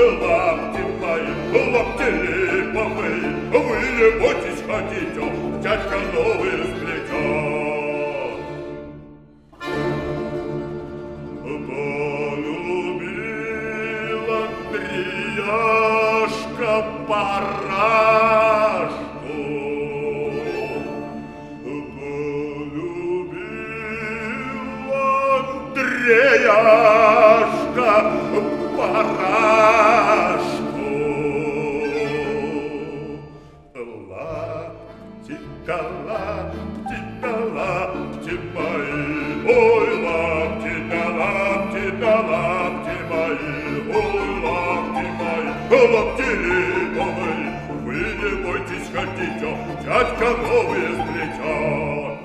лапти мои, лапти липовые, вы не бойтесь ходить, дядька новый сплетет. Полюбил Андреяшка парашку, полюбил Андреяшка парашку. Лапти-то, лапти-то, лапти мои, ой, лапти-то, лапти-то, лапти мои, ой, лапти мои, лапти липовые, вы не бойтесь ходить, дядька новый сплетет.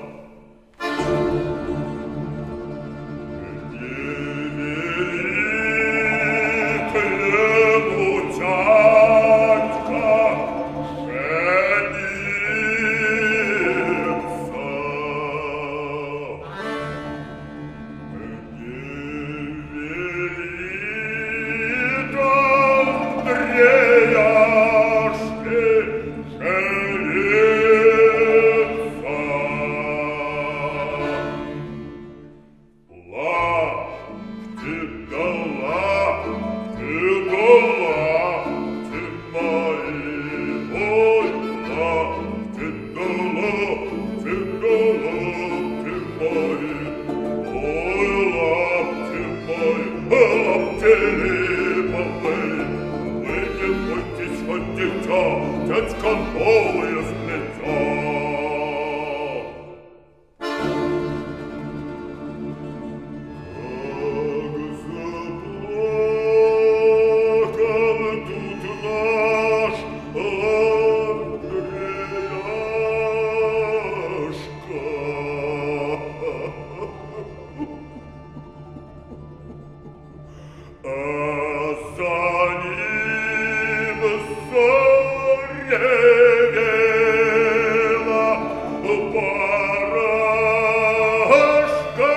Дядька новый сплетет. Как заплакал тут наш Андреяшка, а за ним заревела барашка.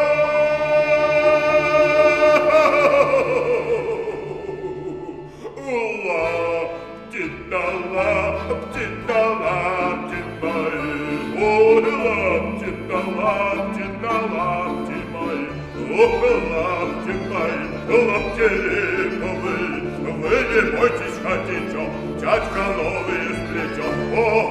Лапти-то, лапти-то, лапти мои, ой, лапти-то, лапти-то, лапти мои, ой, лапти мои, лапти липовые, вы не бойтесь ходить, дядька новый сплетет.